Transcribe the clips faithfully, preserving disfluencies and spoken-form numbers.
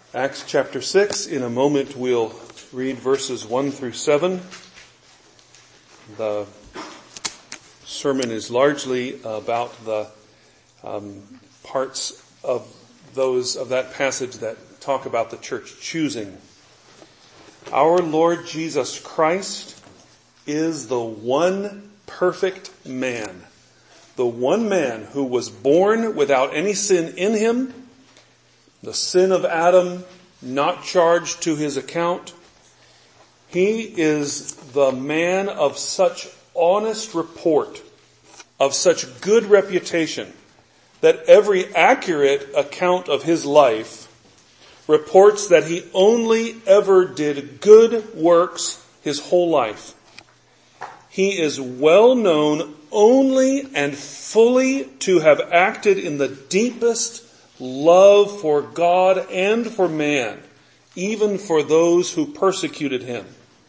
Acts chapter six. In a moment we'll read verses one through seven. The sermon is largely about the um, parts of those of that passage that talk about the church choosing. Our Lord Jesus Christ is the one perfect man. The one man who was born without any sin in him, the sin of Adam not charged to his account. He is the man of such honest report, of such good reputation, that every accurate account of his life reports that he only ever did good works his whole life. He is well known only and fully to have acted in the deepest love for God and for man, even for those who persecuted him.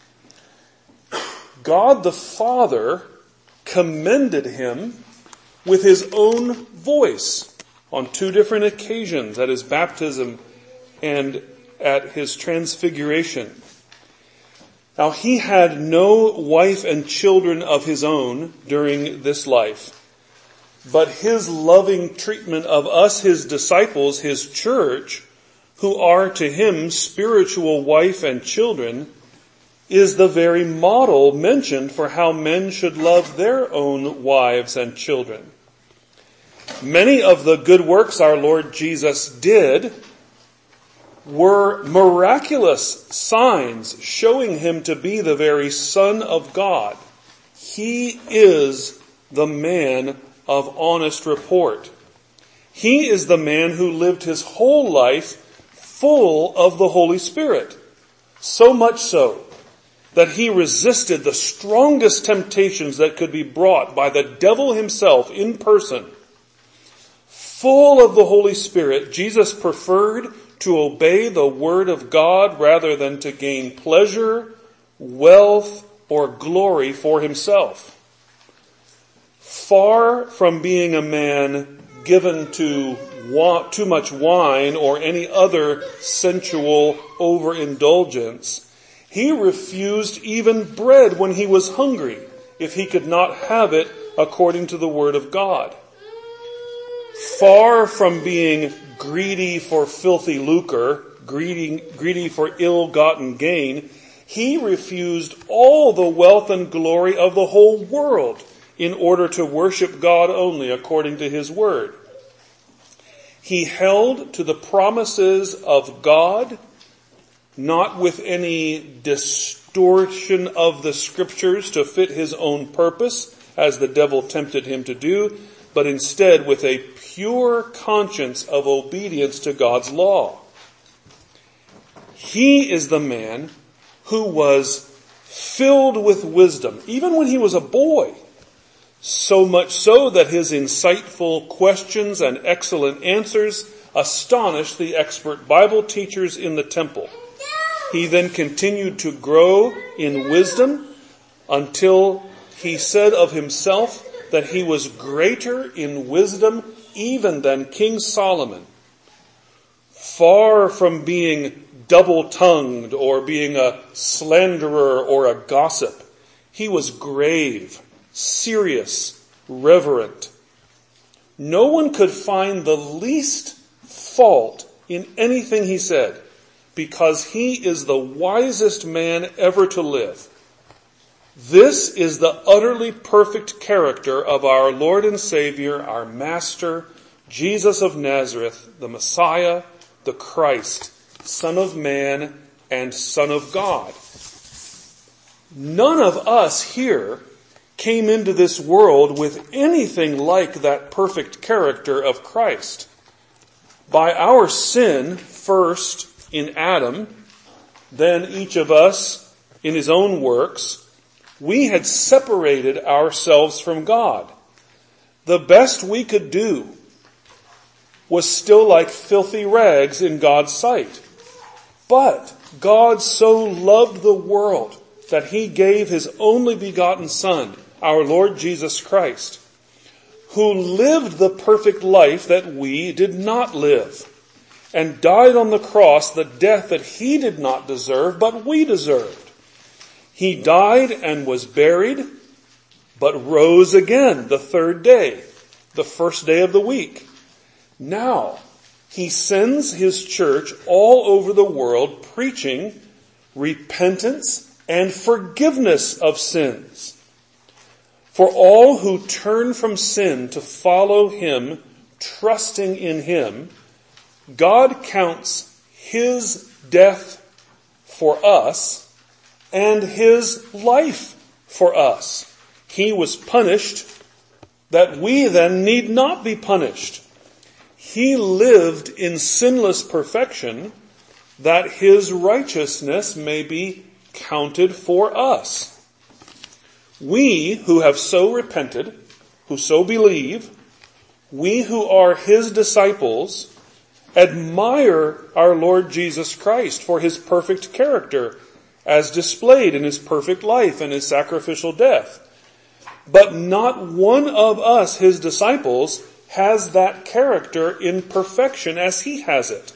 God the Father commended him with his own voice on two different occasions, at his baptism and at his transfiguration. Now, he had no wife and children of his own during this life, but his loving treatment of us, his disciples, his church, who are to him spiritual wife and children, is the very model mentioned for how men should love their own wives and children. Many of the good works our Lord Jesus did were miraculous signs showing him to be the very Son of God. He is the man of honest report. He is the man who lived his whole life full of the Holy Spirit. So much so that he resisted the strongest temptations that could be brought by the devil himself in person. Full of the Holy Spirit, Jesus preferred to obey the word of God rather than to gain pleasure, wealth, or glory for himself. Far from being a man given to want too much wine or any other sensual overindulgence, he refused even bread when he was hungry, if he could not have it according to the word of God. Far from being greedy for filthy lucre, greedy, greedy for ill-gotten gain, he refused all the wealth and glory of the whole world in order to worship God only according to his word. He held to the promises of God, not with any distortion of the scriptures to fit his own purpose, as the devil tempted him to do, but instead with a pure conscience of obedience to God's law. He is the man who was filled with wisdom, even when he was a boy, so much so that his insightful questions and excellent answers astonished the expert Bible teachers in the temple. He then continued to grow in wisdom until he said of himself that he was greater in wisdom even than King Solomon. Far from being double-tongued or being a slanderer or a gossip, he was grave, serious, reverent. No one could find the least fault in anything he said, because he is the wisest man ever to live. This is the utterly perfect character of our Lord and Savior, our Master, Jesus of Nazareth, the Messiah, the Christ, Son of Man and Son of God. None of us here came into this world with anything like that perfect character of Christ. By our sin, first in Adam, then each of us in his own works, we had separated ourselves from God. The best we could do was still like filthy rags in God's sight. But God so loved the world that he gave his only begotten Son, our Lord Jesus Christ, who lived the perfect life that we did not live. and died on the cross the death that he did not deserve, but we deserved. He died and was buried, but rose again the third day, the first day of the week. Now, he sends his church all over the world preaching repentance and forgiveness of sins. For all who turn from sin to follow him, trusting in him, God counts his death for us and his life for us. He was punished that we then need not be punished. He lived in sinless perfection that his righteousness may be counted for us. We who have so repented, who so believe, we who are his disciples, admire our Lord Jesus Christ for his perfect character as displayed in his perfect life and his sacrificial death. But not one of us, his disciples, has that character in perfection as he has it.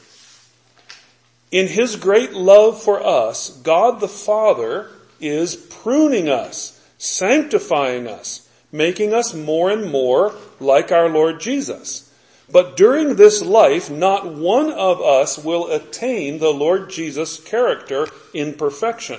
In his great love for us, God the Father is pruning us, sanctifying us, making us more and more like our Lord Jesus. But during this life, not one of us will attain the Lord Jesus' character in perfection.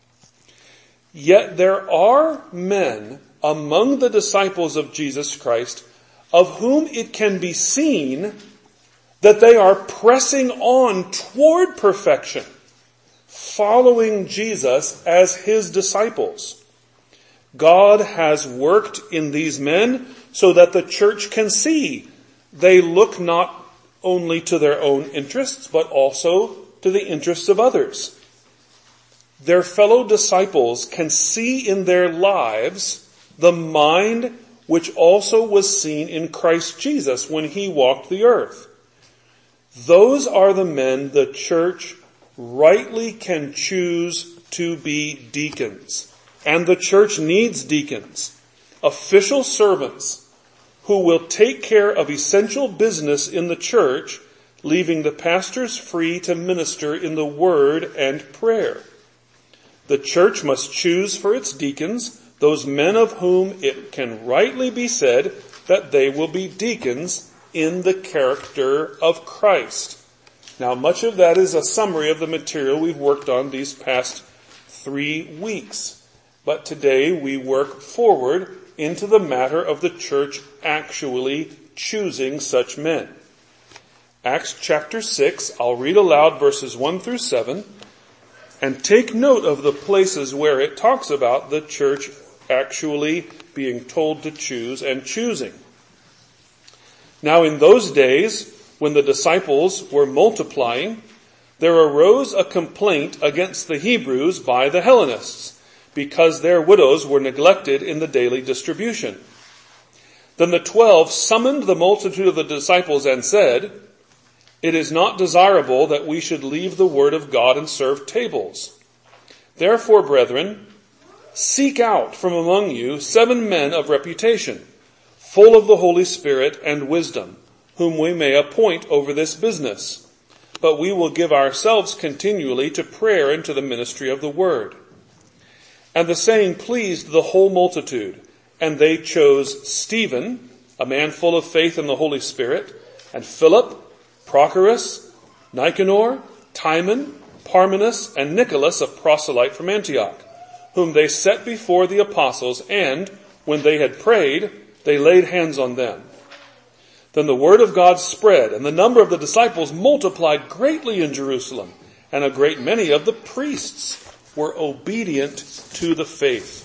Yet there are men among the disciples of Jesus Christ of whom it can be seen that they are pressing on toward perfection, following Jesus as his disciples. God has worked in these men so that the church can see they look not only to their own interests, but also to the interests of others. Their fellow disciples can see in their lives the mind which also was seen in Christ Jesus when he walked the earth. Those are the men the church rightly can choose to be deacons. And the church needs deacons, official servants who will take care of essential business in the church, leaving the pastors free to minister in the word and prayer. The church must choose for its deacons those men of whom it can rightly be said that they will be deacons in the character of Christ. Now, much of that is a summary of the material we've worked on these past three weeks. But today we work forward into the matter of the church actually choosing such men. Acts chapter six, I'll read aloud verses one through seven, and take note of the places where it talks about the church actually being told to choose and choosing. Now in those days, when the disciples were multiplying, there arose a complaint against the Hebrews by the Hellenists, because their widows were neglected in the daily distribution. Then the twelve summoned the multitude of the disciples and said, "It is not desirable that we should leave the word of God and serve tables. Therefore, brethren, seek out from among you seven men of reputation, full of the Holy Spirit and wisdom, whom we may appoint over this business. But we will give ourselves continually to prayer and to the ministry of the word." And the saying pleased the whole multitude, and they chose Stephen, a man full of faith in the Holy Spirit, and Philip, Prochorus, Nicanor, Timon, Parmenas, and Nicholas, a proselyte from Antioch, whom they set before the apostles, and, when they had prayed, they laid hands on them. Then the word of God spread, and the number of the disciples multiplied greatly in Jerusalem, and a great many of the priests were obedient to the faith.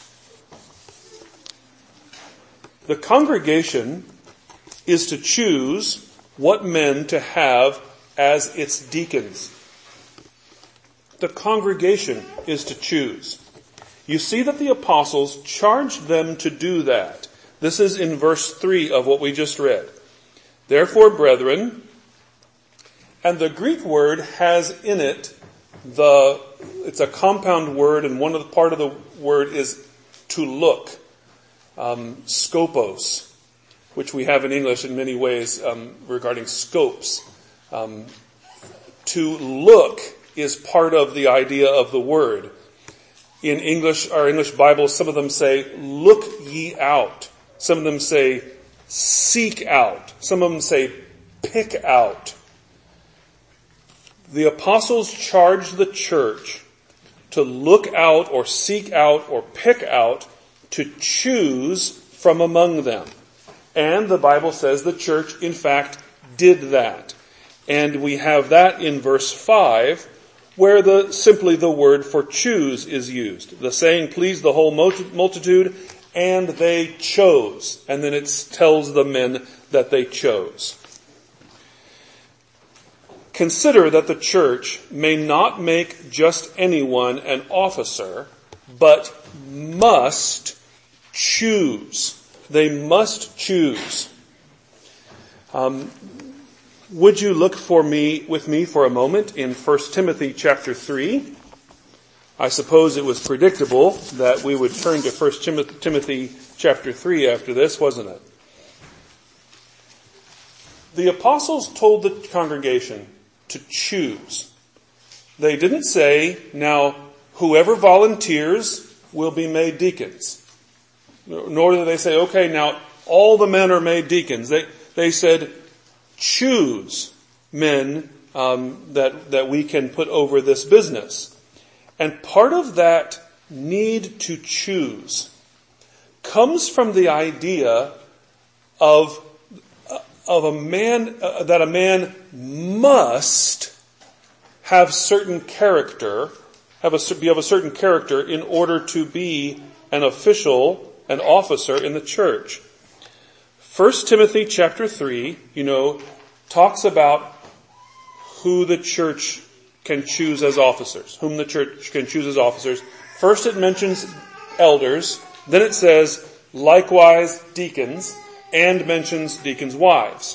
The congregation is to choose what men to have as its deacons. The congregation is to choose. You see that the apostles charged them to do that. This is in verse three of what we just read. Therefore, brethren, and the Greek word has in it the, it's a compound word, and one of the part of the word is to look, um, scopos, which we have in English in many ways um, regarding scopes. Um, to look is part of the idea of the word. In English, our English Bibles, some of them say, look ye out. Some of them say, seek out. Some of them say, pick out. The apostles charged the church to look out or seek out or pick out, to choose from among them. And the Bible says the church, in fact, did that. And we have that in verse five, where the simply the word for choose is used. The saying pleased the whole multitude, and they chose. And then it tells the men that they chose. Consider that the church may not make just anyone an officer, but must choose. They must choose. Um, would you look for me with me for a moment in First Timothy chapter three? I suppose it was predictable that we would turn to First Timothy chapter three after this, wasn't it? The apostles told the congregation to choose. They didn't say, now, whoever volunteers will be made deacons. Nor did they say, okay, now all the men are made deacons. They they said, choose men um, that that we can put over this business. And part of that need to choose comes from the idea of of a man uh, that a man must have certain character, have a be of a certain character in order to be an official, an officer in the church. First Timothy chapter three, you know, talks about who the church can choose as officers, whom the church can choose as officers. First it mentions elders, then it says likewise deacons, and mentions deacons' wives.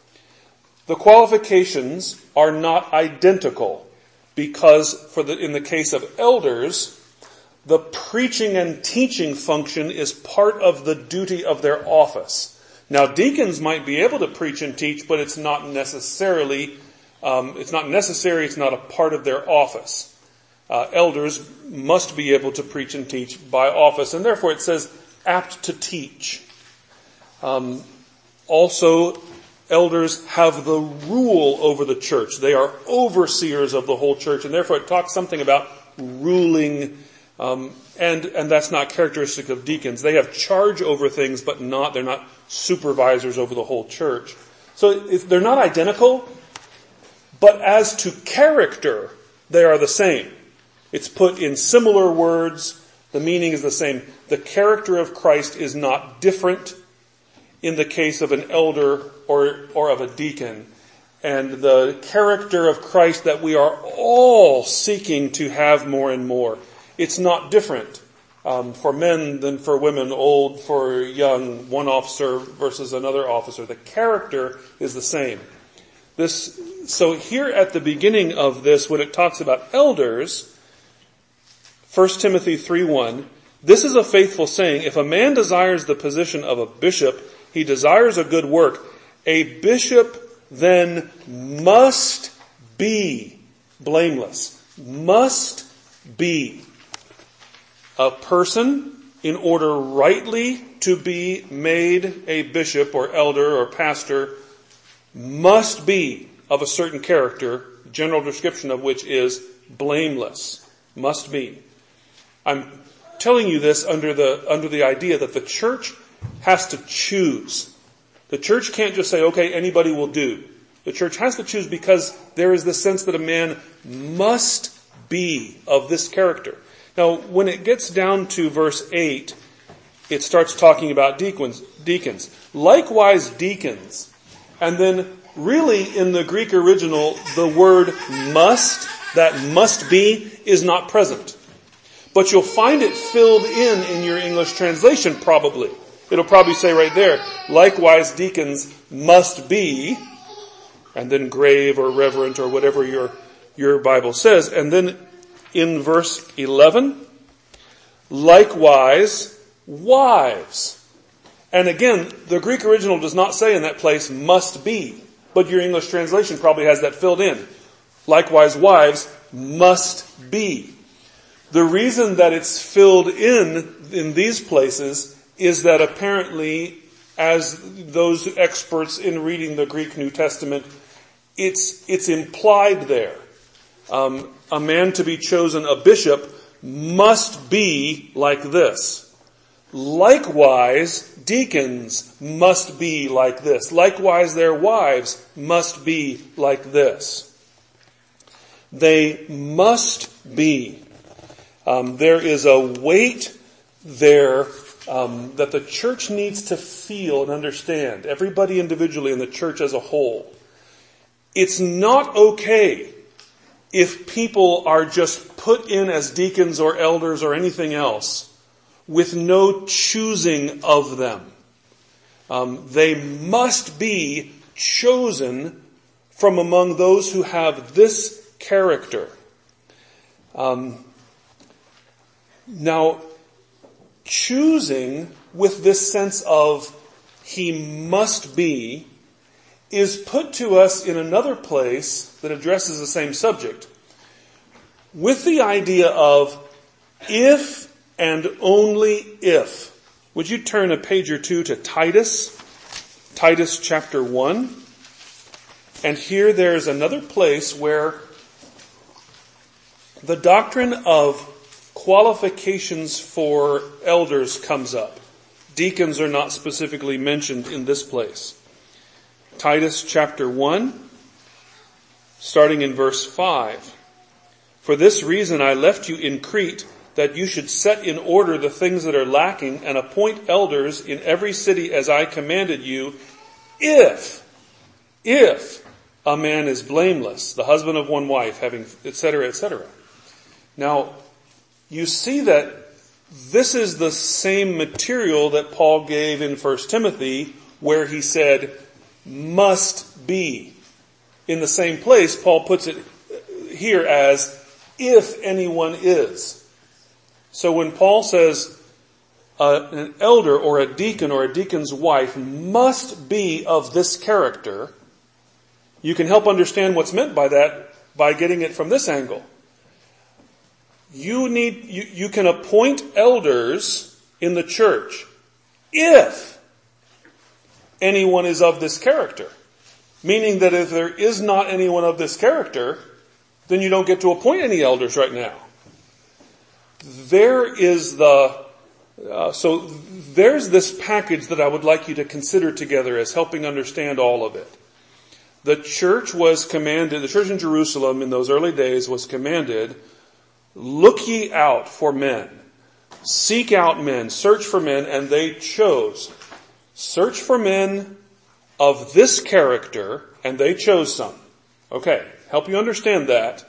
The qualifications are not identical because for the, in the case of elders, the preaching and teaching function is part of the duty of their office. Now, deacons might be able to preach and teach, but it's not necessarily, um, it's not necessary, it's not a part of their office. Uh, elders must be able to preach and teach by office, and therefore it says apt to teach. Um, also, elders have the rule over the church. They are overseers of the whole church, and therefore it talks something about ruling, um, and and that's not characteristic of deacons. They have charge over things, but not they're not supervisors over the whole church. So if they're not identical, but as to character, they are the same. It's put in similar words. The meaning is the same. The character of Christ is not different in the case of an elder or, or of a deacon. And the character of Christ that we are all seeking to have more and more. It's not different um, for men than for women, old for young, one officer versus another officer. The character is the same. This, so here at the beginning of this, when it talks about elders, First Timothy three one, this is a faithful saying, if a man desires the position of a bishop, he desires a good work. A bishop then must be blameless. Must be. A person, in order rightly to be made a bishop or elder or pastor, must be of a certain character, general description of which is blameless. Must be. I'm telling you this under the under the idea that the church has to choose. The church can't just say, okay, anybody will do. The church has to choose because there is the sense that a man must be of this character. Now, when it gets down to verse eight, it starts talking about deacons. Deacons. Likewise, deacons. And then, really, in the Greek original, the word must, that must be, is not present. But you'll find it filled in in your English translation, probably. It'll probably say right there, likewise deacons must be, and then grave or reverent or whatever your, your Bible says. And then in verse eleven, likewise wives. And again, the Greek original does not say in that place must be. but your English translation probably has that filled in. Likewise, wives must be. The reason that it's filled in in these places is that apparently, as those experts in reading the Greek New Testament, it's it's implied there. Um, a man to be chosen a bishop must be like this. Likewise, deacons must be like this. Likewise, their wives must be like this. They must be. Um, there is a weight there um, that the church needs to feel and understand. Everybody individually and the church as a whole. It's not okay if people are just put in as deacons or elders or anything else with no choosing of them. Um, they must be chosen from among those who have this character. Um, now, choosing with this sense of he must be is put to us in another place that addresses the same subject, with the idea of if and only if. Would you turn a page or two to Titus? Titus chapter one. And here there's another place where the doctrine of qualifications for elders comes up. Deacons are not specifically mentioned in this place. Titus chapter one, starting in verse five. For this reason I left you in Crete, that you should set in order the things that are lacking and appoint elders in every city as I commanded you, if, if a man is blameless, the husband of one wife, having, et cetera, et cetera. Now, you see that this is the same material that Paul gave in First Timothy, where he said, must be. In the same place, Paul puts it here as, if anyone is. So when Paul says uh, an elder or a deacon or a deacon's wife must be of this character, you can help understand what's meant by that by getting it from this angle. You need, you, you can appoint elders in the church if anyone is of this character. Meaning that if there is not anyone of this character, then you don't get to appoint any elders right now. There is the, uh, so there's this package that I would like you to consider together as helping understand all of it. The church was commanded, the church in Jerusalem in those early days was commanded, look ye out for men. Seek out men, search for men, and they chose. Search for men of this character, and they chose some. Okay, help you understand that.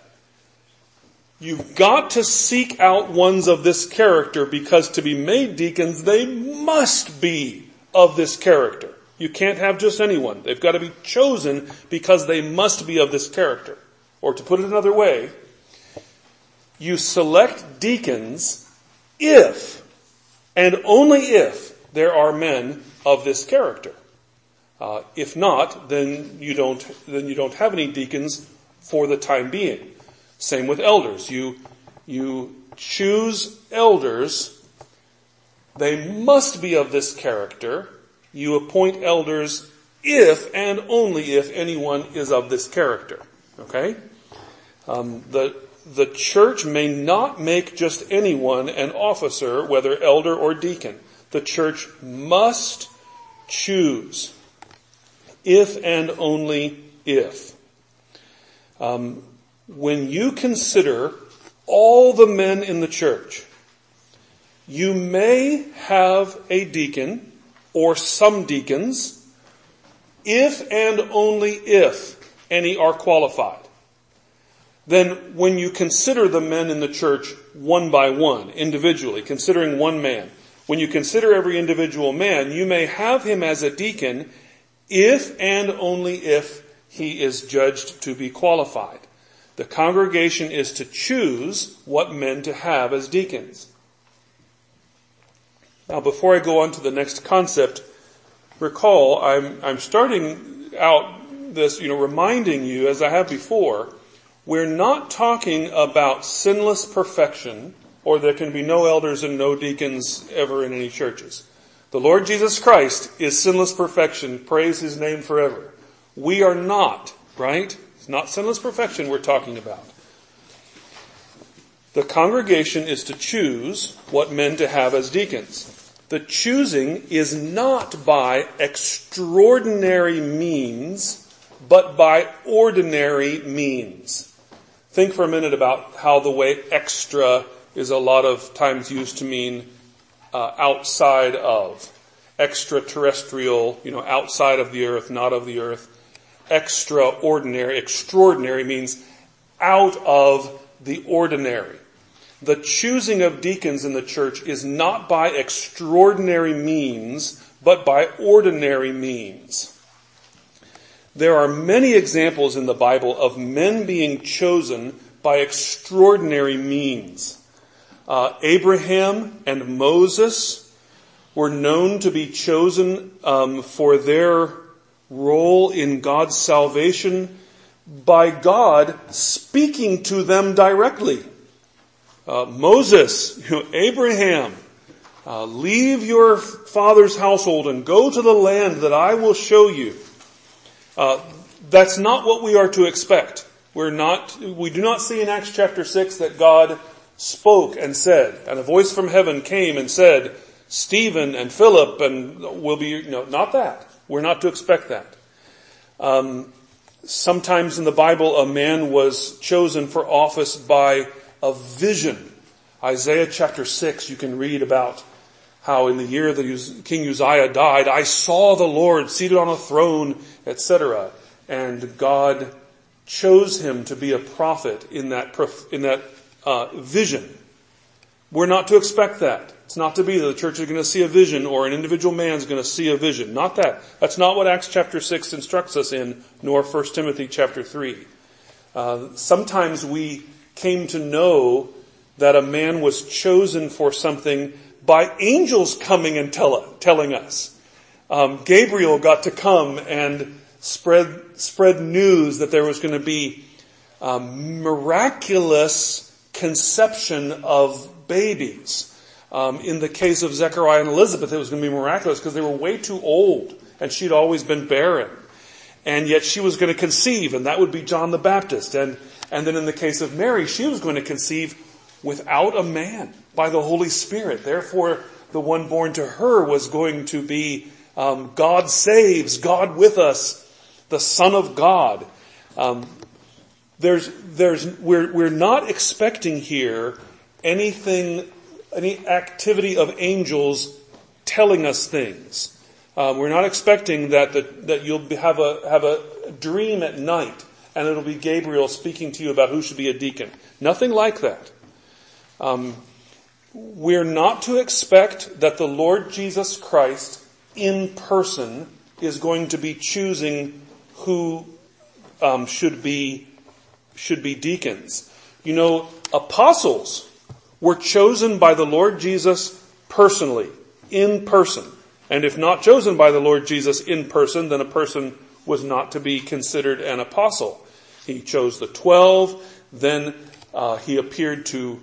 You've got to seek out ones of this character because to be made deacons, they must be of this character. You can't have just anyone. They've got to be chosen because they must be of this character. Or to put it another way, you select deacons if, and only if, there are men of this character. Uh, if not, then you don't, then you don't have any deacons for the time being. Same with elders. You, you choose elders. They must be of this character. You appoint elders if and only if anyone is of this character. Okay? Um, the, the church may not make just anyone an officer, whether elder or deacon. The church must choose. If and only if. Um, when you consider all the men in the church, you may have a deacon or some deacons if and only if any are qualified. Then when you consider the men in the church one by one, individually, considering one man, when you consider every individual man, you may have him as a deacon if and only if he is judged to be qualified. The congregation is to choose what men to have as deacons. Now, before I go on to the next concept, recall I'm, I'm starting out this, you know, reminding you, as I have before, we're not talking about sinless perfection, or there can be no elders and no deacons ever in any churches. The Lord Jesus Christ is sinless perfection. Praise his name forever. We are not, right? It's not sinless perfection we're talking about. The congregation is to choose what men to have as deacons. The choosing is not by extraordinary means, but by ordinary means. Think for a minute about how the way extra is a lot of times used to mean uh, outside of. Extraterrestrial, you know, outside of the earth, not of the earth. Extraordinary, extraordinary means out of the ordinary. The choosing of deacons in the church is not by extraordinary means, but by ordinary means. There are many examples in the Bible of men being chosen by extraordinary means. Uh, Abraham and Moses were known to be chosen um, for their role in God's salvation by God speaking to them directly. Uh, Moses, you know, Abraham, uh, leave your father's household and go to the land that I will show you. Uh, that's not what we are to expect. We're not, we do not see in Acts chapter six that God spoke and said, and a voice from heaven came and said, Stephen and Philip and will be, you know, not that. We're not to expect that. Um, sometimes in the Bible, a man was chosen for office by a vision. Isaiah chapter six, you can read about how in the year that King Uzziah died, I saw the Lord seated on a throne, et cetera. And God chose him to be a prophet in that in that uh, vision. We're not to expect that. It's not to be that the church is going to see a vision or an individual man is going to see a vision. Not that. That's not what Acts chapter six instructs us in, nor First Timothy chapter three. Uh, sometimes we came to know that a man was chosen for something by angels coming and tell, telling us. Um, Gabriel got to come and spread spread news that there was going to be um, miraculous conception of babies. Um, in the case of Zechariah and Elizabeth, it was going to be miraculous because they were way too old and she'd always been barren. And yet she was going to conceive, and that would be John the Baptist. And And then in the case of Mary, she was going to conceive without a man by the Holy Spirit. Therefore, the one born to her was going to be um, God saves, God with us, the Son of God. Um, there's, there's, we're, we're not expecting here anything, any activity of angels telling us things. Um, we're not expecting that the, that you'll have a have a dream at night and it'll be Gabriel speaking to you about who should be a deacon. Nothing like that. Um, we're not to expect that the Lord Jesus Christ in person is going to be choosing who um, should be should be deacons. You know, apostles were chosen by the Lord Jesus personally, in person. And if not chosen by the Lord Jesus in person, then a person was not to be considered an apostle. He chose the twelve, then uh, he appeared to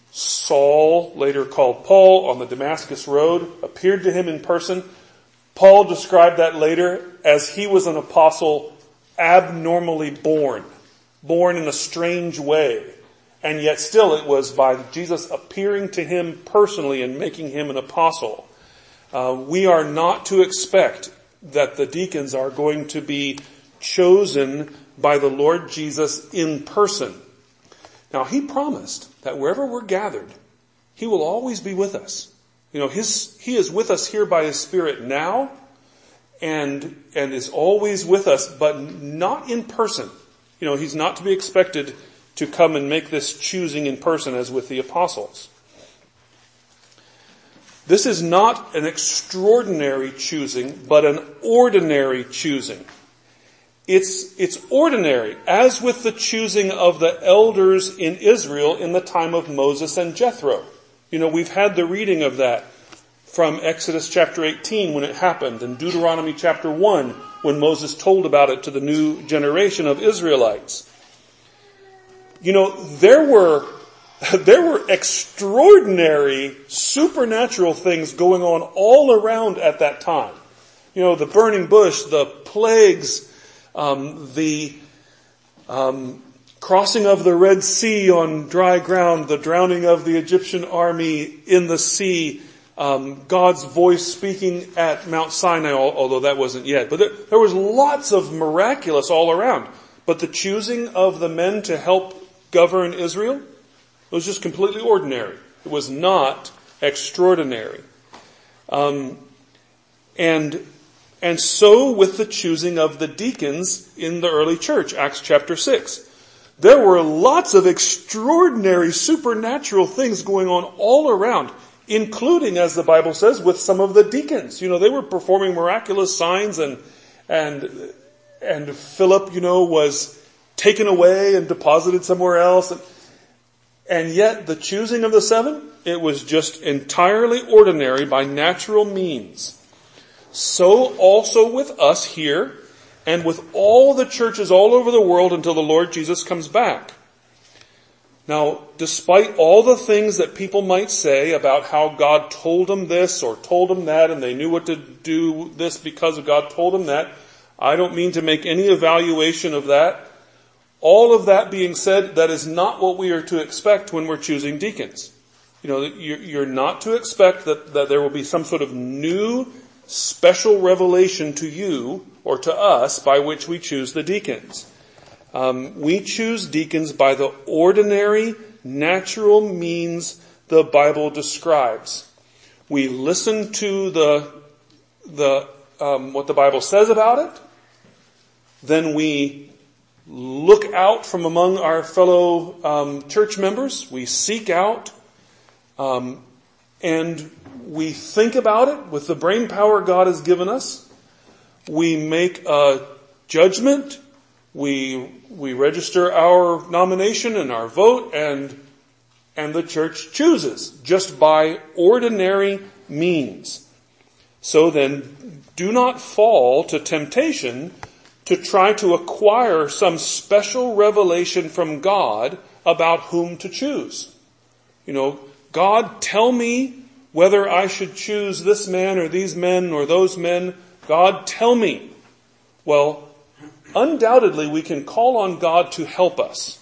Saul, later called Paul, on the Damascus Road, appeared to him in person. Paul described that later as he was an apostle abnormally born, born in a strange way. And yet still it was by Jesus appearing to him personally and making him an apostle. Uh, we are not to expect that the deacons are going to be chosen by the Lord Jesus in person. Now, he promised that wherever we're gathered, he will always be with us. You know, his, he is with us here by his Spirit now and, and is always with us, but not in person. You know, he's not to be expected to come and make this choosing in person as with the apostles. This is not an extraordinary choosing, but an ordinary choosing. It's, it's ordinary, as with the choosing of the elders in Israel in the time of Moses and Jethro. You know, we've had the reading of that from Exodus chapter eighteen when it happened, and Deuteronomy chapter one when Moses told about it to the new generation of Israelites. You know, there were, there were extraordinary supernatural things going on all around at that time. You know, the burning bush, the plagues, um, the um, crossing of the Red Sea on dry ground, the drowning of the Egyptian army in the sea, um, God's voice speaking at Mount Sinai, although that wasn't yet. But there, there was lots of miraculous all around. But the choosing of the men to help govern Israel was just completely ordinary. It was not extraordinary. Um, and and so with the choosing of the deacons in the early church, Acts chapter six. There were lots of extraordinary supernatural things going on all around, including, as the Bible says, with some of the deacons. You know, they were performing miraculous signs, and and and Philip, you know, was taken away and deposited somewhere else. And, and yet the choosing of the seven, it was just entirely ordinary by natural means. So also with us here, and with all the churches all over the world until the Lord Jesus comes back. Now, despite all the things that people might say about how God told them this or told them that, and they knew what to do this because God told them that, I don't mean to make any evaluation of that. All of that being said, that is not what we are to expect when we're choosing deacons. You know, you're not to expect that, that there will be some sort of new special revelation to you or to us by which we choose the deacons. Um, we choose deacons by the ordinary, natural means the Bible describes. We listen to the the um, what the Bible says about it. Then we look out from among our fellow um, church members. We seek out um, and we think about it with the brain power God has given us. We make a judgment. We we register our nomination and our vote, and and the church chooses just by ordinary means. So then, do not fall to temptation to try to acquire some special revelation from God about whom to choose. You know, God, tell me whether I should choose this man or these men or those men. God, tell me. Well, undoubtedly we can call on God to help us.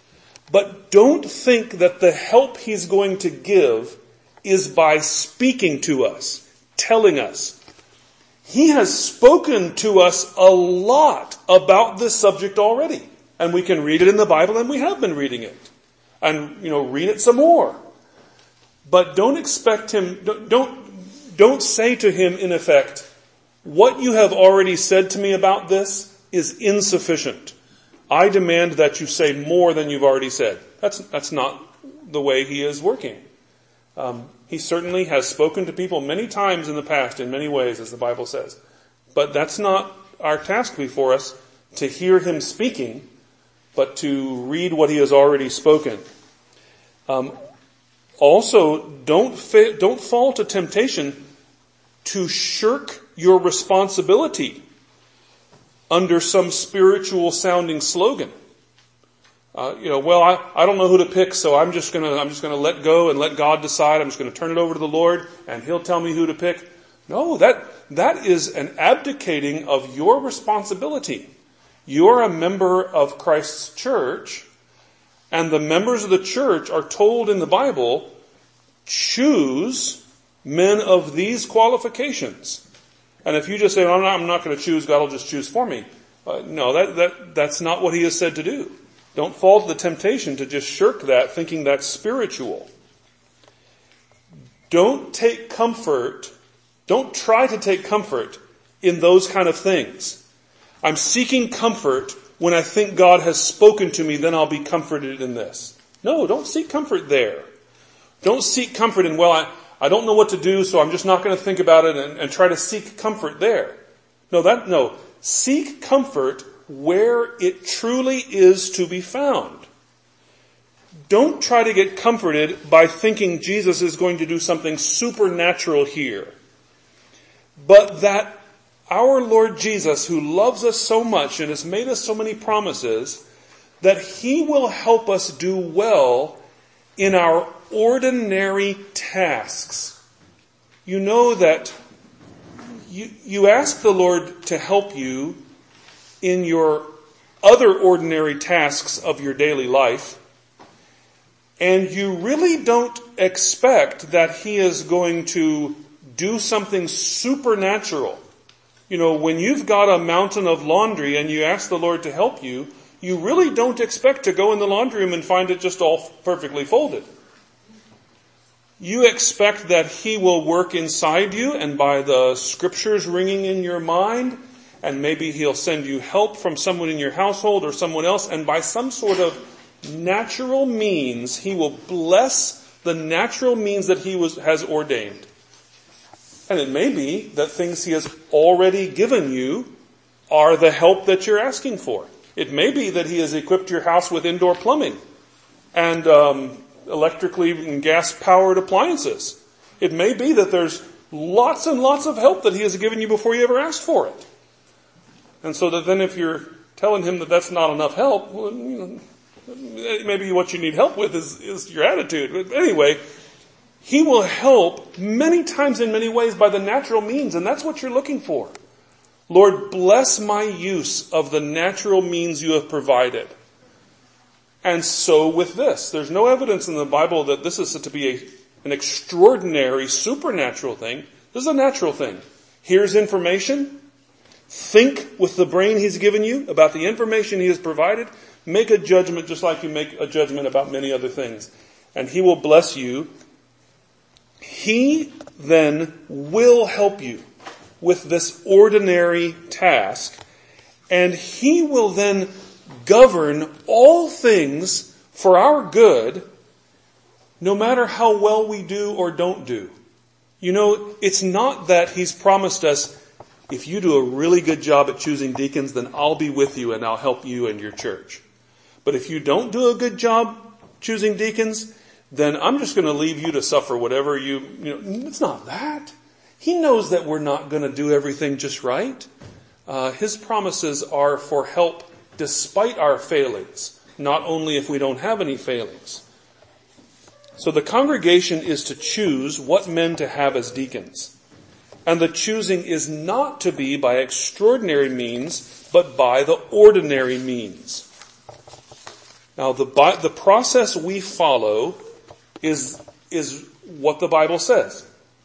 But don't think that the help He's going to give is by speaking to us, telling us. He has spoken to us a lot about this subject already. And we can read it in the Bible, and we have been reading it. And, you know, read it some more. But don't expect Him, don't, don't say to Him, in effect, what you have already said to me about this is insufficient. I demand that you say more than you've already said. That's, that's not the way He is working. Um, he certainly has spoken to people many times in the past in many ways, as the Bible says. But that's not our task before us, to hear Him speaking, but to read what He has already spoken. Um, also, don't fa- don't fall to temptation to shirk your responsibility under some spiritual sounding slogan. Uh, you know, well, I, I don't know who to pick, so I'm just gonna, I'm just gonna let go and let God decide. I'm just gonna turn it over to the Lord and He'll tell me who to pick. No, that, that is an abdicating of your responsibility. You're a member of Christ's church, and the members of the church are told in the Bible, choose men of these qualifications. And if you just say, well, I'm not, I'm not going to choose, God will just choose for me. Uh, no, that, that, that's not what He has said to do. Don't fall to the temptation to just shirk that, thinking that's spiritual. Don't take comfort, don't try to take comfort in those kind of things. I'm seeking comfort when I think God has spoken to me, then I'll be comforted in this. No, don't seek comfort there. Don't seek comfort in, well, I, I don't know what to do, so I'm just not going to think about it and, and try to seek comfort there. No, that, no. Seek comfort where it truly is to be found. don't try to get comforted by thinking Jesus is going to do something supernatural here. But that our Lord Jesus, who loves us so much and has made us so many promises, that he will help us do well in our ordinary tasks. You know that you, you ask the Lord to help you in your other ordinary tasks of your daily life, and you really don't expect that he is going to do something supernatural. You know, when you've got a mountain of laundry and you ask the Lord to help you, you really don't expect to go in the laundry room and find it just all perfectly folded. You expect that he will work inside you, and by the scriptures ringing in your mind, and maybe he'll send you help from someone in your household or someone else, and by some sort of natural means, he will bless the natural means that he was, has ordained. And it may be that things he has already given you are the help that you're asking for. It may be that he has equipped your house with indoor plumbing and um, electrically and gas-powered appliances. It may be that there's lots and lots of help that he has given you before you ever asked for it. And so that then if you're telling him that that's not enough help, well, you know, maybe what you need help with is, is your attitude. But anyway, he will help many times in many ways by the natural means, and that's what you're looking for. Lord, bless my use of the natural means you have provided. And so with this, there's no evidence in the Bible that this is to be a, an extraordinary, supernatural thing. This is a natural thing. Here's information. Think with the brain he's given you about the information he has provided. Make a judgment just like you make a judgment about many other things. And he will bless you. He then will help you with this ordinary task, and he will then govern all things for our good, no matter how well we do or don't do. You know, it's not that he's promised us, if you do a really good job at choosing deacons, then I'll be with you and I'll help you and your church. But if you don't do a good job choosing deacons, then I'm just going to leave you to suffer whatever you, you know, it's not that. He knows that we're not going to do everything just right. Uh, his promises are for help despite our failings, not only if we don't have any failings. So the congregation is to choose what men to have as deacons. And the choosing is not to be by extraordinary means, but by the ordinary means. Now the, the process we follow is, is what the Bible says.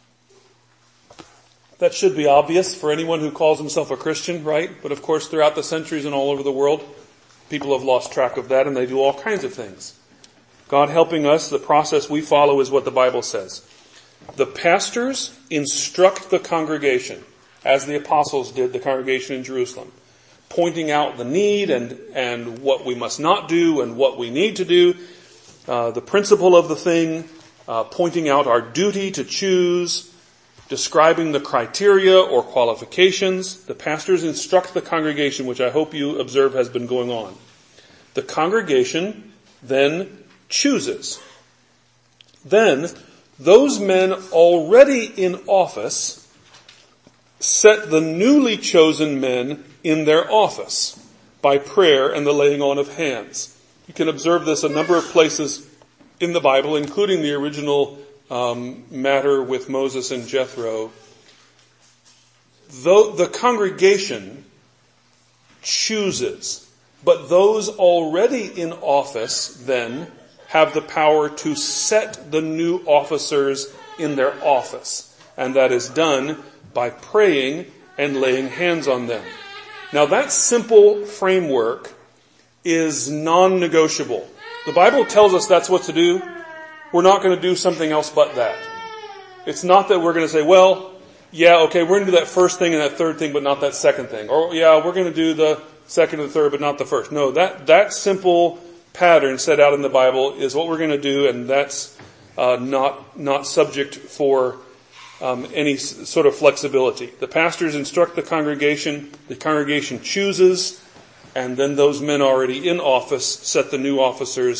That should be obvious for anyone who calls himself a Christian, right? But of course, throughout the centuries and all over the world, people have lost track of that and they do all kinds of things. God helping us, the process we follow is what the Bible says. The pastors instruct the congregation, as the apostles did the congregation in Jerusalem, pointing out the need and, and what we must not do and what we need to do, uh, the principle of the thing, uh, pointing out our duty to choose, describing the criteria or qualifications. The pastors instruct the congregation, which I hope you observe has been going on. The congregation then chooses. Then, those men already in office set the newly chosen men in their office by prayer and the laying on of hands. You can observe this a number of places in the Bible, including the original Um, matter with Moses and Jethro. Though the congregation chooses, but those already in office then have the power to set the new officers in their office. And that is done by praying and laying hands on them. Now that simple framework is non-negotiable. The Bible tells us that's what to do. We're not going to do something else but that. It's not that we're going to say, well, yeah, okay, we're going to do that first thing and that third thing, but not that second thing. Or, yeah, we're going to do the second and the third, but not the first. No, that, that simple pattern set out in the Bible is what we're going to do, and that's uh, not, not subject for um, any s- sort of flexibility. The pastors instruct the congregation, the congregation chooses, and then those men already in office set the new officers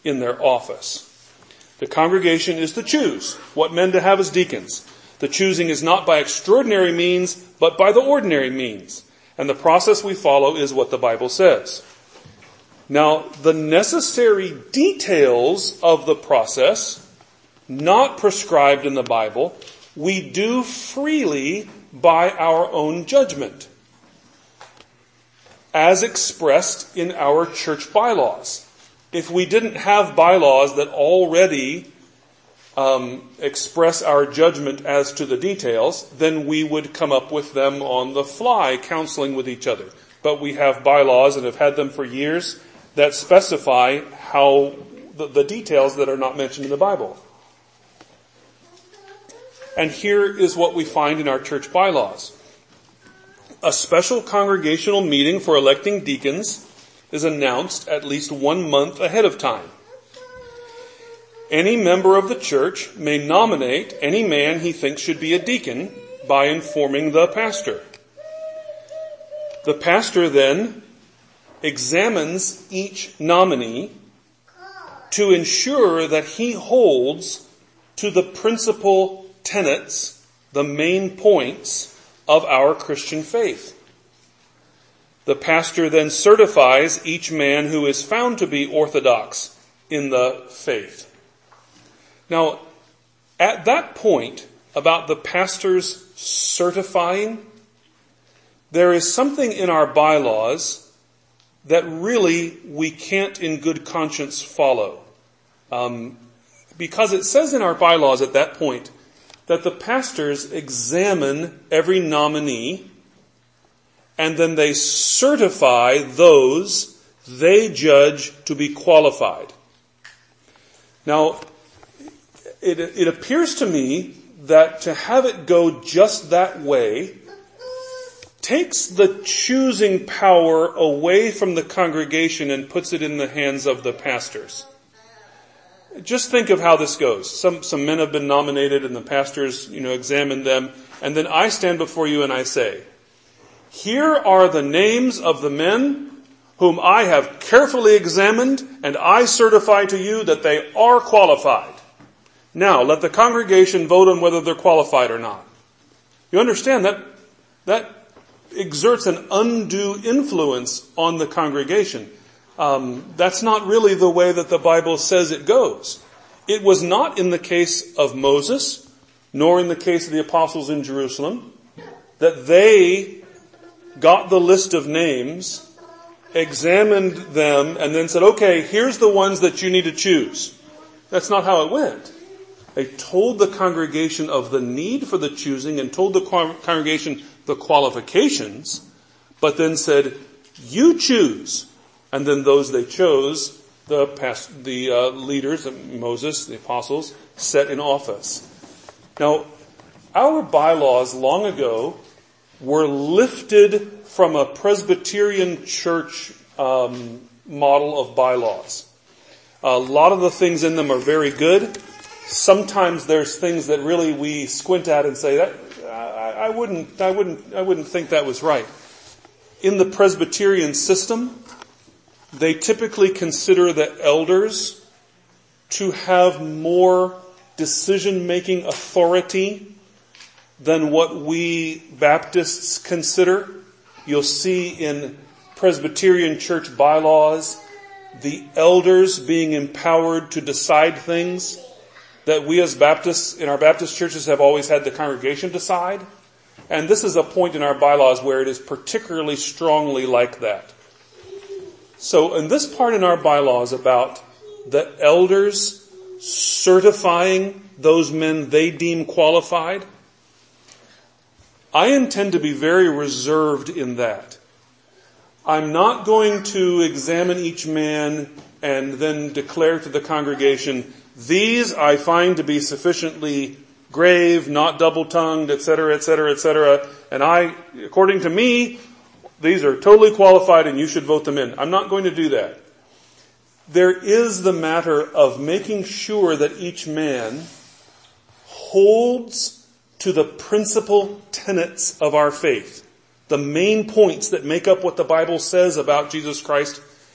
in their office. The congregation is to choose what men to have as deacons. The choosing is not by extraordinary means, but by the ordinary means. And the process we follow is what the Bible says. Now, the necessary details of the process, not prescribed in the Bible, we do freely by our own judgment, as expressed in our church bylaws. If we didn't have bylaws that already um, express our judgment as to the details, then we would come up with them on the fly, counseling with each other. But we have bylaws and have had them for years that specify how the, the details that are not mentioned in the Bible. And here is what we find in our church bylaws. A special congregational meeting for electing deacons is announced at least one month ahead of time. Any member of the church may nominate any man he thinks should be a deacon by informing the pastor. The pastor then examines each nominee to ensure that he holds to the principal tenets, the main points of our Christian faith. The pastor then certifies each man who is found to be orthodox in the faith. Now, at that point about the pastor's certifying, there is something in our bylaws that really we can't in good conscience follow. Um, because it says in our bylaws at that point that the pastors examine every nominee and then they certify those they judge to be qualified. Now, it, it appears to me that to have it go just that way takes the choosing power away from the congregation and puts it in the hands of the pastors. Just think of how this goes. Some, some men have been nominated and the pastors, you know, examine them. And then I stand before you and I say, here are the names of the men whom I have carefully examined, and I certify to you that they are qualified. Now, let the congregation vote on whether they're qualified or not. You understand that that exerts an undue influence on the congregation. Um, that's not really the way that the Bible says it goes. It was not in the case of Moses, nor in the case of the apostles in Jerusalem, that they got the list of names, examined them, and then said, okay, here's the ones that you need to choose. That's not how it went. They told the congregation of the need for the choosing and told the congregation the qualifications, but then said, you choose. And then those they chose, the past, the uh, leaders, Moses, the apostles, set in office. Now, our bylaws long ago were lifted from a Presbyterian church um, model of bylaws. A lot of the things in them are very good. Sometimes there's things that really we squint at and say that I, I wouldn't, I wouldn't, I wouldn't think that was right. In the Presbyterian system, they typically consider the elders to have more decision-making authority than what we Baptists consider. You'll see in Presbyterian church bylaws the elders being empowered to decide things that we as Baptists in our Baptist churches have always had the congregation decide. And this is a point in our bylaws where it is particularly strongly like that. So in this part in our bylaws about the elders certifying those men they deem qualified, I intend to be very reserved in that. I'm not going to examine each man and then declare to the congregation, these I find to be sufficiently grave, not double-tongued, et cetera, et cetera, et cetera, and I, according to me, these are totally qualified and you should vote them in. I'm not going to do that. There is the matter of making sure that each man holds to the principal tenets of our faith, the main points that make up what the Bible says about Jesus Christ.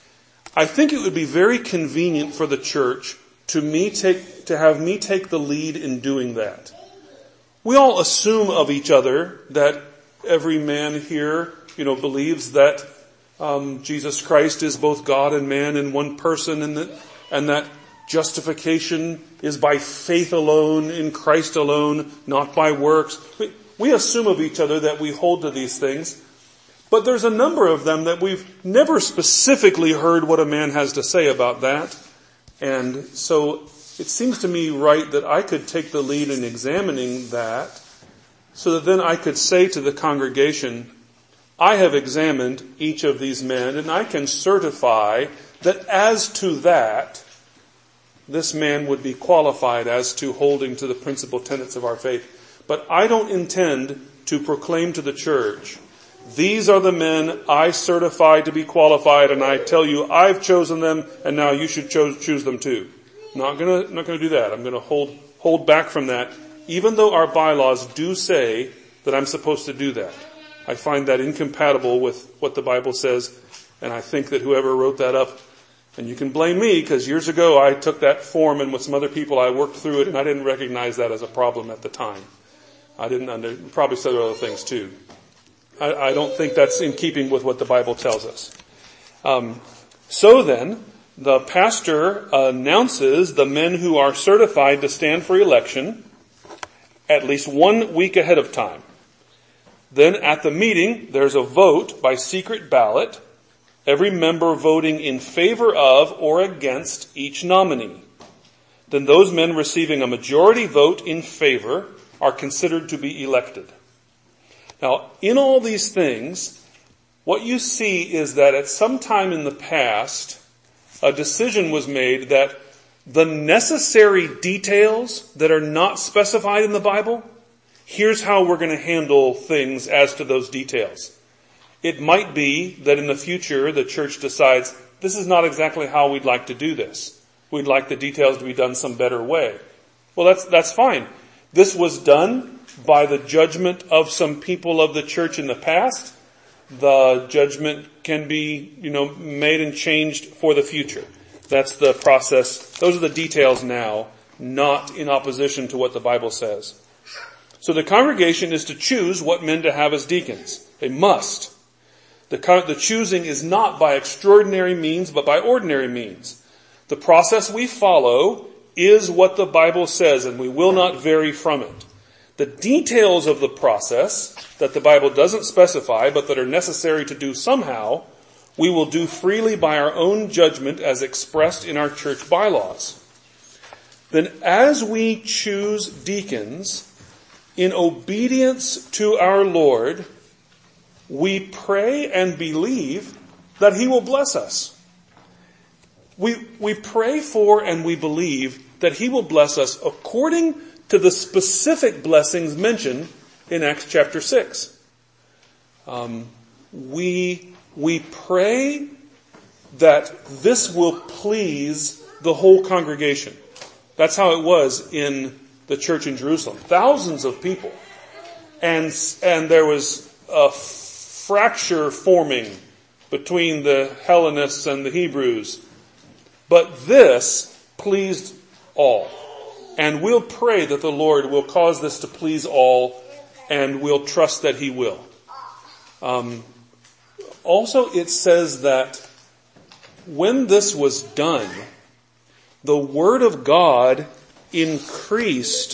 I think it would be very convenient for the church to me take, to have me take the lead in doing that. We all assume of each other that every man here, you know, believes that um, Jesus Christ is both God and man in one person, and that, and that justification is by faith alone, in Christ alone, not by works. We, we assume of each other that we hold to these things. But there's a number of them that we've never specifically heard what a man has to say about that. And so it seems to me right that I could take the lead in examining that, so that then I could say to the congregation, I have examined each of these men, and I can certify that as to that, this man would be qualified as to holding to the principal tenets of our faith. But I don't intend to proclaim to the church, these are the men I certify to be qualified, and I tell you I've chosen them, and now you should cho- choose them too. Not gonna, not gonna do that. I'm gonna hold, hold back from that, even though our bylaws do say that I'm supposed to do that. I find that incompatible with what the Bible says, and I think that whoever wrote that up, and you can blame me, because years ago I took that form and with some other people I worked through it, and I didn't recognize that as a problem at the time. I didn't under, probably said other things too. I, I don't think that's in keeping with what the Bible tells us. Um, so then, the pastor announces the men who are certified to stand for election at least one week ahead of time. Then at the meeting, there's a vote by secret ballot, every member voting in favor of or against each nominee. Then those men receiving a majority vote in favor are considered to be elected. Now, in all these things, what you see is that at some time in the past, a decision was made that the necessary details that are not specified in the Bible, here's how we're going to handle things as to those details. It might be that in the future the church decides, this is not exactly how we'd like to do this. We'd like the details to be done some better way. Well, that's, that's fine. This was done by the judgment of some people of the church in the past. The judgment can be, you know, made and changed for the future. That's the process. Those are the details now, not in opposition to what the Bible says. So the congregation is to choose what men to have as deacons. They must. The, the choosing is not by extraordinary means, but by ordinary means. The process we follow is what the Bible says, and we will not vary from it. The details of the process that the Bible doesn't specify, but that are necessary to do somehow, we will do freely by our own judgment as expressed in our church bylaws. Then as we choose deacons, in obedience to our Lord, we pray and believe that He will bless us. We, we pray for and we believe that He will bless us according to the specific blessings mentioned in Acts chapter six. Um, we, we pray that this will please the whole congregation. That's how it was in the church in Jerusalem. Thousands of people. And, and there was a fracture forming between the Hellenists and the Hebrews. But this pleased all. And we'll pray that the Lord will cause this to please all, and we'll trust that He will. Um, also, it says that when this was done, the Word of God increased.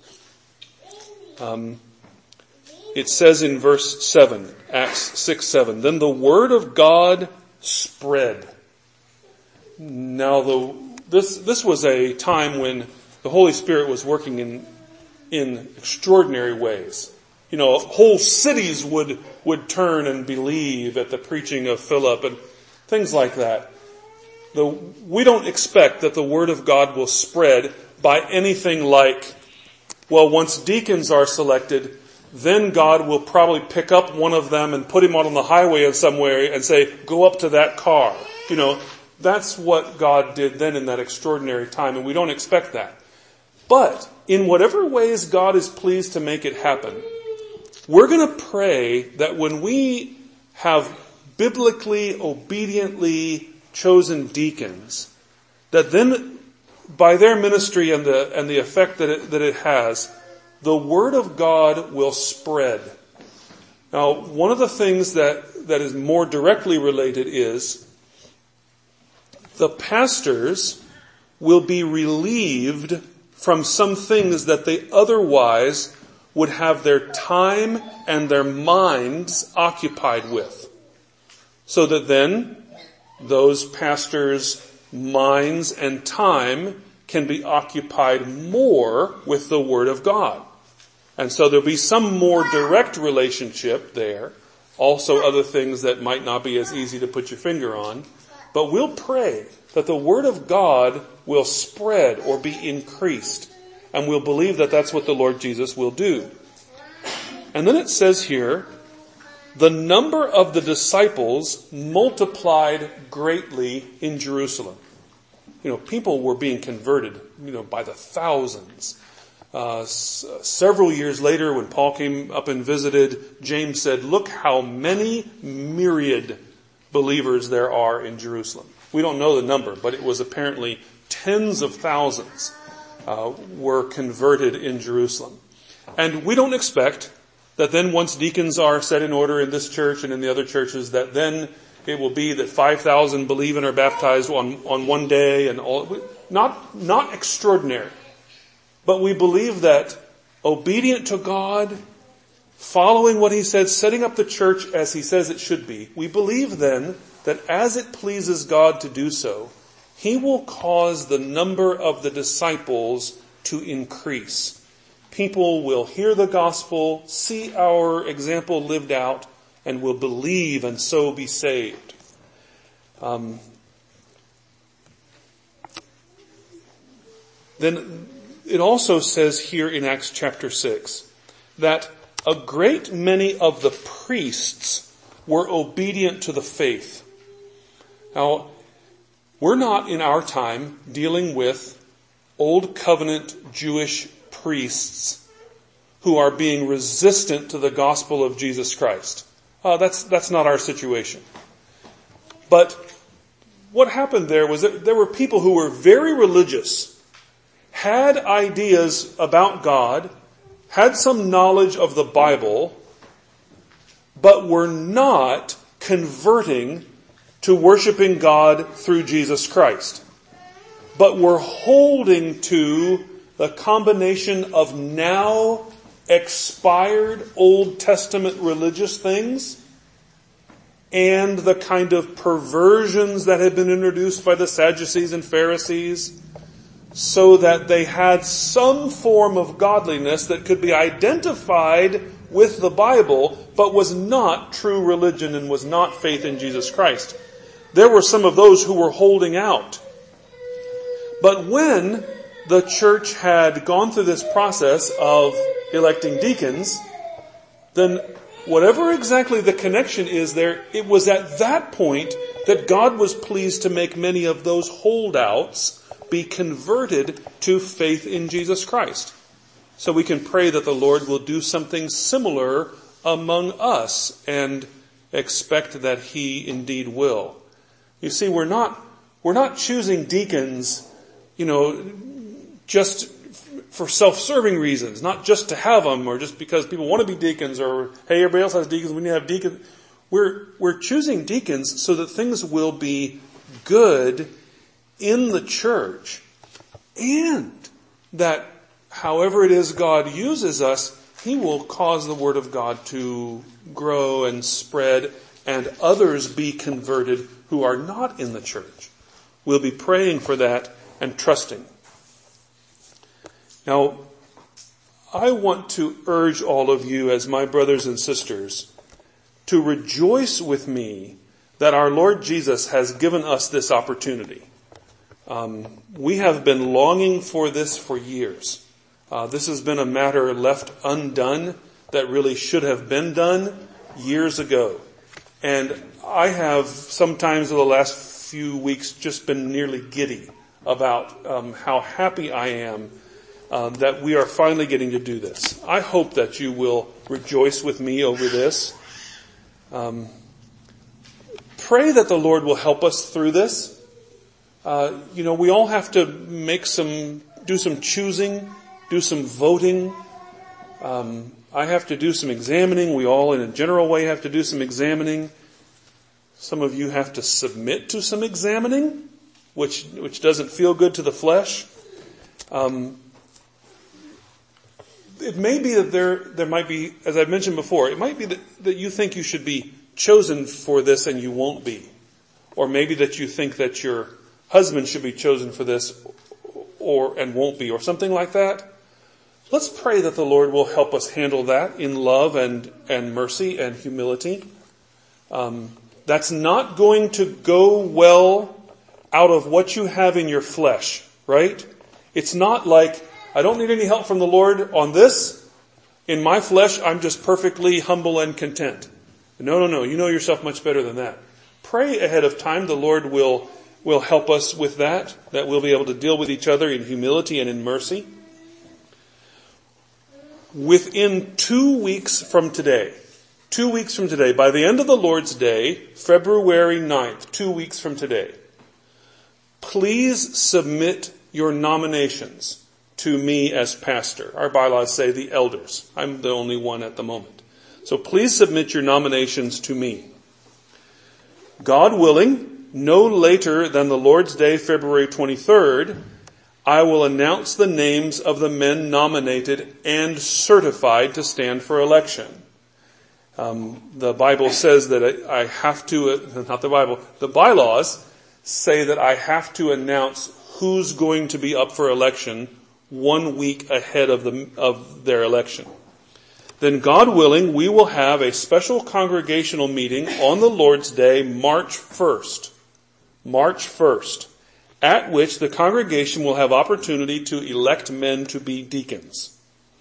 Um, it says in verse seven, Acts six seven, then the Word of God spread. Now, the, this this was a time when the Holy Spirit was working in in extraordinary ways. You know, whole cities would would turn and believe at the preaching of Philip and things like that. The, we don't expect that the Word of God will spread by anything like, well, once deacons are selected, then God will probably pick up one of them and put him out on the highway in somewhere and say, go up to that car. You know, that's what God did then in that extraordinary time, and we don't expect that. But in whatever ways God is pleased to make it happen, we're going to pray that when we have biblically, obediently chosen deacons, that then by their ministry and the and the effect that it, that it has, the Word of God will spread. Now, one of the things that, that is more directly related is the pastors will be relieved from some things that they otherwise would have their time and their minds occupied with. So that then those pastors' minds and time can be occupied more with the Word of God. And so there'll be some more direct relationship there. Also other things that might not be as easy to put your finger on. But we'll pray that the Word of God will spread or be increased. And we'll believe that that's what the Lord Jesus will do. And then it says here, the number of the disciples multiplied greatly in Jerusalem. You know, people were being converted, you know, by the thousands. Uh, s- several years later, when Paul came up and visited, James said, look how many myriad believers there are in Jerusalem. We don't know the number, but it was apparently tens of thousands uh, were converted in Jerusalem. And we don't expect that then once deacons are set in order in this church and in the other churches, that then it will be that five thousand believe and are baptized on, on one day and all. Not, not extraordinary. But we believe that obedient to God, following what He said, setting up the church as He says it should be, we believe then that as it pleases God to do so, He will cause the number of the disciples to increase. People will hear the gospel, see our example lived out, and will believe and so be saved. Um, then it also says here in Acts chapter six that a great many of the priests were obedient to the faith. Now, we're not in our time dealing with Old Covenant Jewish priests who are being resistant to the gospel of Jesus Christ. Uh, that's, that's not our situation. But what happened there was that there were people who were very religious, had ideas about God, had some knowledge of the Bible, but were not converting to worshiping God through Jesus Christ, but were holding to the combination of now expired Old Testament religious things and the kind of perversions that had been introduced by the Sadducees and Pharisees, so that they had some form of godliness that could be identified with the Bible, but was not true religion and was not faith in Jesus Christ. There were some of those who were holding out. But when the church had gone through this process of electing deacons, then whatever exactly the connection is there, it was at that point that God was pleased to make many of those holdouts be converted to faith in Jesus Christ. So we can pray that the Lord will do something similar among us and expect that He indeed will. You see, we're not, we're not choosing deacons, you know, just for self-serving reasons, not just to have them or just because people want to be deacons or, hey, everybody else has deacons, we need to have deacons. We're, we're choosing deacons so that things will be good in the church, and that however it is God uses us, He will cause the Word of God to grow and spread and others be converted who are not in the church. We'll be praying for that and trusting. Now, I want to urge all of you as my brothers and sisters to rejoice with me that our Lord Jesus has given us this opportunity. Um, we have been longing for this for years. Uh, this has been a matter left undone that really should have been done years ago. And I have sometimes in the last few weeks just been nearly giddy about um, how happy I am um, that we are finally getting to do this. I hope that you will rejoice with me over this. Um, pray that the Lord will help us through this. Uh, you know, we all have to make some, do some choosing, do some voting. Um, I have to do some examining. We all, in a general way, have to do some examining. Some of you have to submit to some examining, which which doesn't feel good to the flesh. Um, it may be that there there might be, as I've mentioned before, it might be that, that you think you should be chosen for this and you won't be. Or maybe that you think that your husband should be chosen for this or and won't be, or something like that. Let's pray that the Lord will help us handle that in love and, and mercy and humility. Um, that's not going to go well out of what you have in your flesh, right? It's not like, I don't need any help from the Lord on this. In my flesh, I'm just perfectly humble and content. No, no, no. You know yourself much better than that. Pray ahead of time. The Lord will, will help us with that, that we'll be able to deal with each other in humility and in mercy. Within two weeks from today, two weeks from today, by the end of the Lord's Day, February ninth, two weeks from today, please submit your nominations to me as pastor. Our bylaws say the elders. I'm the only one at the moment. So please submit your nominations to me. God willing, no later than the Lord's Day, February twenty-third, I will announce the names of the men nominated and certified to stand for election. Um, the Bible says that I, I have to, uh, not the Bible, the bylaws say that I have to announce who's going to be up for election one week ahead of the, of their election. Then God willing, we will have a special congregational meeting on the Lord's Day, March first. March first. At which the congregation will have opportunity to elect men to be deacons.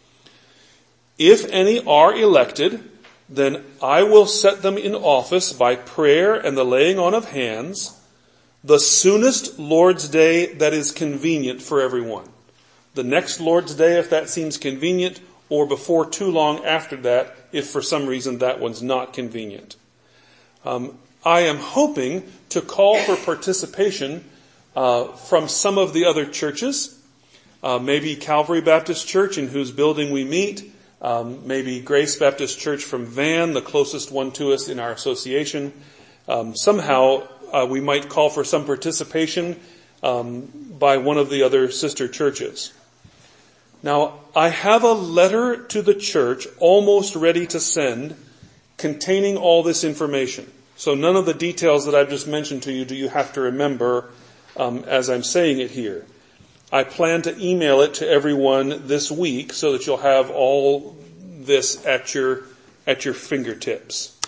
If any are elected, then I will set them in office by prayer and the laying on of hands, the soonest Lord's Day that is convenient for everyone. The next Lord's Day, if that seems convenient, or before too long after that, if for some reason that one's not convenient. Um, I am hoping to call for participation Uh, from some of the other churches, uh, maybe Calvary Baptist Church, in whose building we meet, um, maybe Grace Baptist Church from Van, the closest one to us in our association. Um, somehow uh, we might call for some participation um, by one of the other sister churches. Now, I have a letter to the church almost ready to send containing all this information. So none of the details that I've just mentioned to you do you have to remember Um, as I'm saying it here. I plan to email it to everyone this week so that you'll have all this at your, at your fingertips.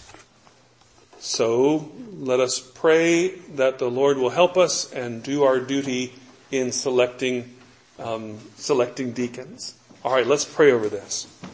So let us pray that the Lord will help us and do our duty in selecting, um, selecting deacons. All right, let's pray over this.